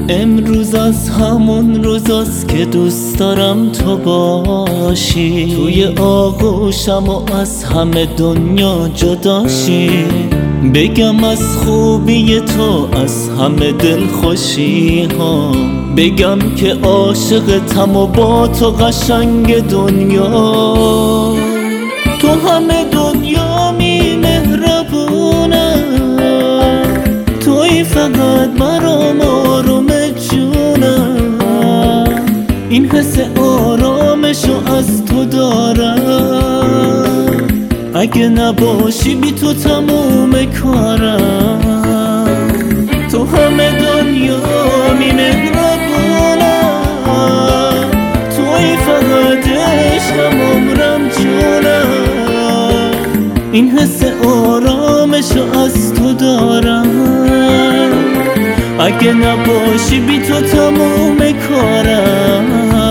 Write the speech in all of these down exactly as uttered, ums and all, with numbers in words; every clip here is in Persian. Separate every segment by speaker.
Speaker 1: امروز از همون روزاست که دوست دارم تو باشی، توی آغوشم و از همه دنیا جداشی. بگم از خوبی تو، از همه دل خوشی ها، بگم که عاشقتم و با تو قشنگ دنیا. تو همه دنیا می مهربونم، توی فقط برام آروم جونم. این حس آرامشو از تو دارم، اگه نباشی بی تو تموم کارم. تو همه دنیا می مهربونم، توی فقط عشقم عمرم جونم. این حس آرامشو از تو دارم، اگه نباشی بی تو تموم کارم.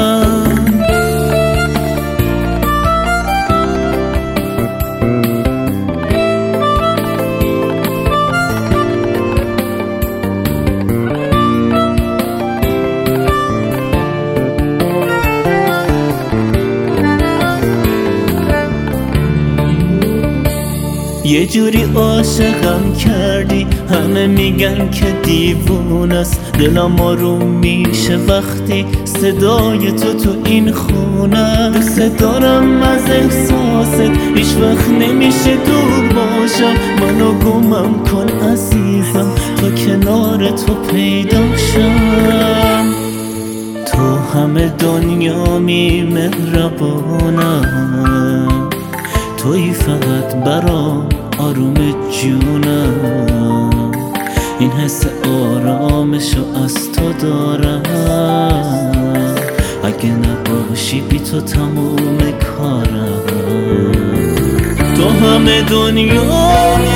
Speaker 1: یه جوری عاشقم کردی، همه میگن که دیوونه است. دلم آروم میشه وقتی صدای تو تو این خونه. دوست دارم از احساست، هیچ وقت نمیشه دور باشم. منو گمم کن عزیزم تا کنار تو پیدا شم. تو همه دنیا می مهربونم، توی فقط برام آروم جونم. این حس آرامشو از تو دارم، اگه نباشی بی تو تموم کارم. تو همه دنیا